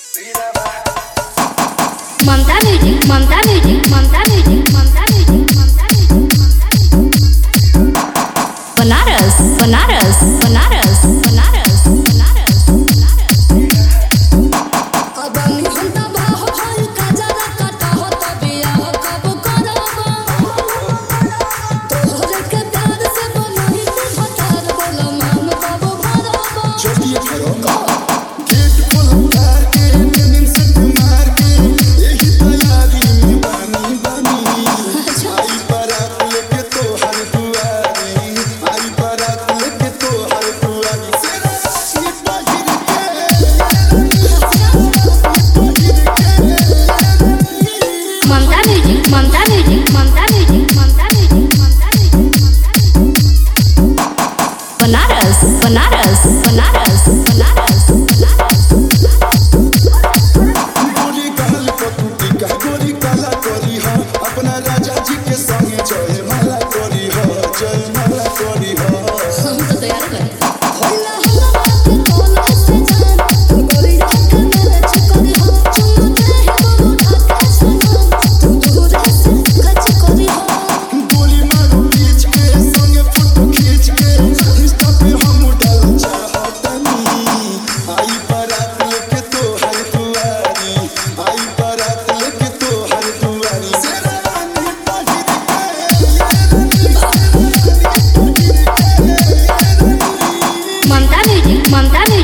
Mamta Music, Mamta Music, Mamta Music, Mamta Music, Mamta Music, Banaras, Banaras, Banaras, Banaras, Banaras, Banaras. Abani हमता बाहो भाई काजरा काटा हो तबिया हो कब करबो तोहरे के प्यार से बनही तू भतार बोलो मान कब भरबो जल्दी करो गेट खोल उतार के दिन से मार के यही तैयारी में बानी बानी आई बारात लेके तो हर दुआरी आई बारात लेके तो हर दुआरी सेरा ये बाहिर के Mamta Music, Mamta Music, Mamta Music, Mamta Music, Mamta Music, Banaras, Banaras, Banaras, Banaras, Banaras. गोरी कहल पतुटी का गोरी काला करी हा अपना राजा जी के संगे जय माला करी हा जय माला करी हा हम तो तैयार कर होला होला बात बोला से जान तू गोरी रख मेरे चकरी हो चुमते है बोलो ढाके सुनो तू दूर से खच करी हो गोली मारो बीच के संगे फोटो खींच के इंस्टा पे हम डाल चाहतनी आई बारात लेके तो हर दुआरी आई बारात लेके तो हर दुआरी सेरा रानी बाहिर Mamta Music, Mamta Music.